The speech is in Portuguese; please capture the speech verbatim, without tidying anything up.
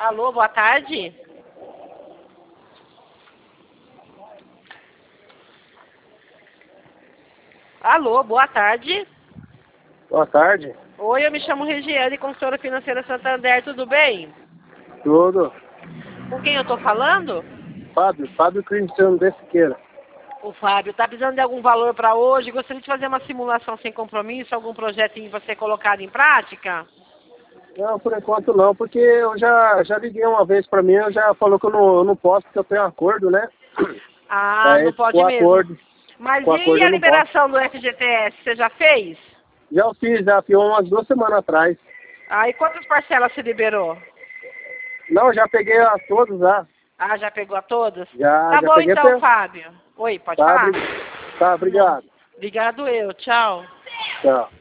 Alô, boa tarde. Alô, boa tarde. Boa tarde. Oi, eu me chamo Regiane, consultora financeira Santander, tudo bem? Tudo. Com quem eu tô falando? Fábio, Fábio Cristiano de Siqueira. O Fábio, tá precisando de algum valor para hoje? Gostaria de fazer uma simulação sem compromisso, algum projetinho pra você colocar em prática? Não, por enquanto não, porque eu já, já liguei uma vez pra mim, eu já falou que eu não, eu não posso, porque eu tenho acordo, né? Ah, Aí, não pode com mesmo. acordo, Mas com e acordo a eu não posso. liberação do F G T S, você já fez? Já eu fiz, já fiz umas duas semanas atrás. Ah, e quantas parcelas você liberou? Não, já peguei a todos já. Ah, já pegou a todas? Já, Tá já bom peguei então, até. Fábio. Oi, pode Tá, falar? obri- tá, Não. obrigado. Obrigado eu, tchau. Tchau.